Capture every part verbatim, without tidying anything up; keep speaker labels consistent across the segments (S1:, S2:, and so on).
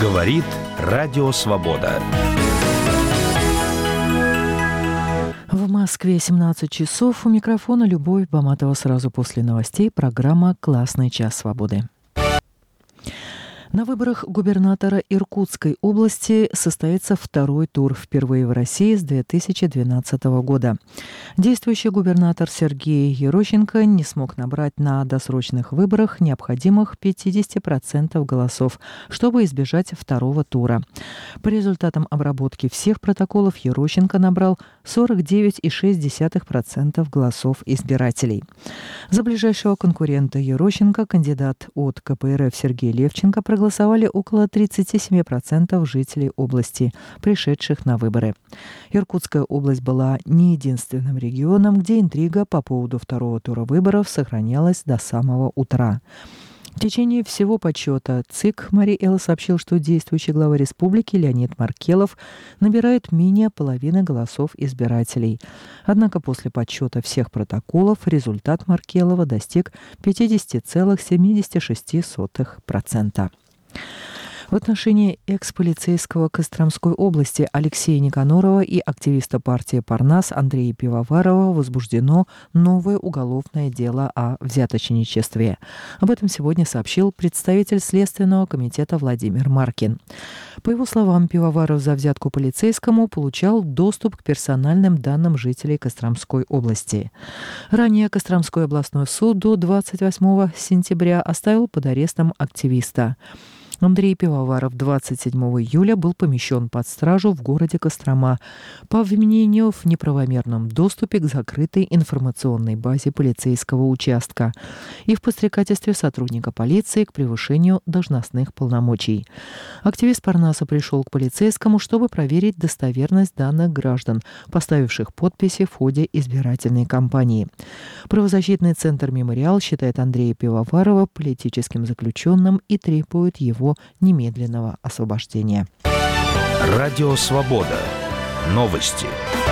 S1: Говорит Радио Свобода.
S2: В Москве семнадцать часов. У микрофона Любовь Баматова. Сразу после новостей программа «Классный час свободы». На выборах губернатора Иркутской области состоится второй тур впервые в России с две тысячи двенадцатого года. Действующий губернатор Сергей Ерощенко не смог набрать на досрочных выборах необходимых пятьдесят процентов голосов, чтобы избежать второго тура. По результатам обработки всех протоколов Ерощенко набрал сорок девять целых шесть десятых процента голосов избирателей. За ближайшего конкурента Ерощенко кандидат от ка пэ эр эф Сергей Левченко проголосовал Голосовали около тридцать семь процентов жителей области, пришедших на выборы. Иркутская область была не единственным регионом, где интрига по поводу второго тура выборов сохранялась до самого утра. В течение всего подсчета ЦИК Марий Эл сообщил, что действующий глава республики Леонид Маркелов набирает менее половины голосов избирателей. Однако после подсчета всех протоколов результат Маркелова достиг пятьдесят целых семьдесят шесть сотых процента. В отношении экс-полицейского Костромской области Алексея Никанорова и активиста партии «Парнас» Андрея Пивоварова возбуждено новое уголовное дело о взяточничестве. Об этом сегодня сообщил представитель Следственного комитета Владимир Маркин. По его словам, Пивоваров за взятку полицейскому получал доступ к персональным данным жителей Костромской области. Ранее Костромской областной суд до двадцать восьмого сентября оставил под арестом активиста. Андрей Пивоваров двадцать седьмого июля был помещен под стражу в городе Кострома по обвинению в неправомерном доступе к закрытой информационной базе полицейского участка и в подстрекательстве сотрудника полиции к превышению должностных полномочий. Активист Парнаса пришел к полицейскому, чтобы проверить достоверность данных граждан, поставивших подписи в ходе избирательной кампании. Правозащитный центр «Мемориал» считает Андрея Пивоварова политическим заключенным и требует его немедленного освобождения.
S1: Радио Свобода. Новости.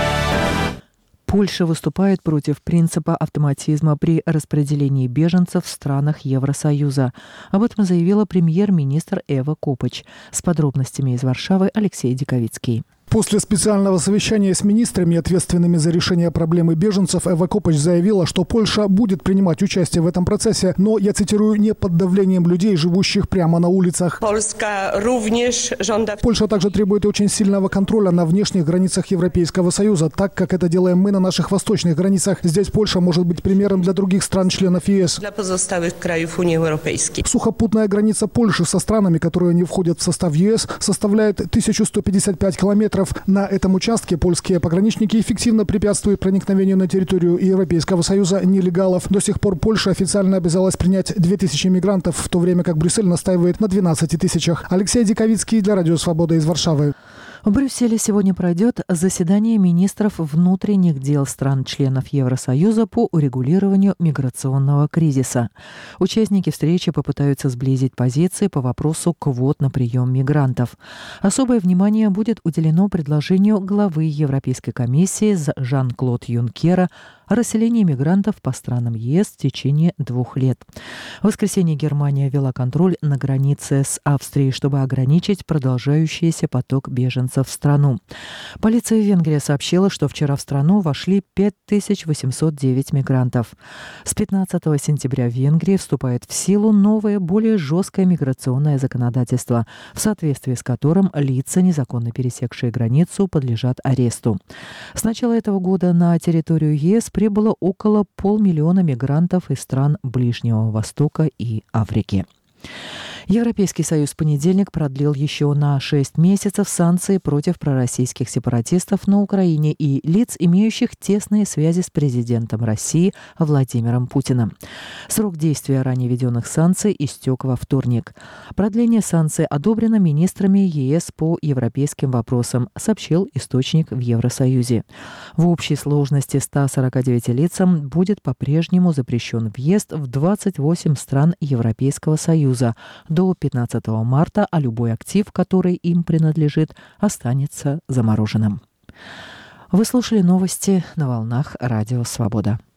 S2: Польша выступает против принципа автоматизма при распределении беженцев в странах Евросоюза. Об этом заявила премьер-министр Эва Копач. С подробностями из Варшавы Алексей Диковицкий.
S3: После специального совещания с министрами, ответственными за решение проблемы беженцев, Эва Копач заявила, что Польша будет принимать участие в этом процессе, но, я цитирую, не под давлением людей, живущих прямо на улицах. Польша также требует очень сильного контроля на внешних границах Европейского Союза, так как это делаем мы на наших восточных границах. Здесь Польша может быть примером для других стран-членов е эс. Сухопутная граница Польши со странами, которые не входят в состав е эс, составляет тысячу сто пятьдесят пять километров. На этом участке польские пограничники эффективно препятствуют проникновению на территорию Европейского Союза нелегалов. До сих пор Польша официально обязалась принять две тысячи мигрантов, в то время как Брюссель настаивает на двенадцати тысячах. Алексей Диковицкий для Радио Свобода из Варшавы.
S2: В Брюсселе сегодня пройдет заседание министров внутренних дел стран-членов Евросоюза по урегулированию миграционного кризиса. Участники встречи попытаются сблизить позиции по вопросу квот на прием мигрантов. Особое внимание будет уделено предложению главы Европейской комиссии Жан-Клод Юнкера о расселении мигрантов по странам е эс в течение двух лет. В воскресенье Германия ввела контроль на границе с Австрией, чтобы ограничить продолжающийся поток беженцев в страну. Полиция Венгрии сообщила, что вчера в страну вошли пять тысяч восемьсот девять мигрантов. С пятнадцатого сентября в Венгрии вступает в силу новое, более жесткое миграционное законодательство, в соответствии с которым лица, незаконно пересекшие границу, подлежат аресту. С начала этого года на территорию е эс прибыло около полмиллиона мигрантов из стран Ближнего Востока и Африки. Европейский Союз в понедельник продлил еще на шесть месяцев санкции против пророссийских сепаратистов на Украине и лиц, имеющих тесные связи с президентом России Владимиром Путиным. Срок действия ранее введенных санкций истек во вторник. Продление санкций одобрено министрами е эс по европейским вопросам, сообщил источник в Евросоюзе. В общей сложности ста сорока девяти лицам будет по-прежнему запрещен въезд в двадцать восемь стран Европейского Союза до пятнадцатого марта, а любой актив, который им принадлежит, останется замороженным. Вы слушали новости на волнах Радио Свобода.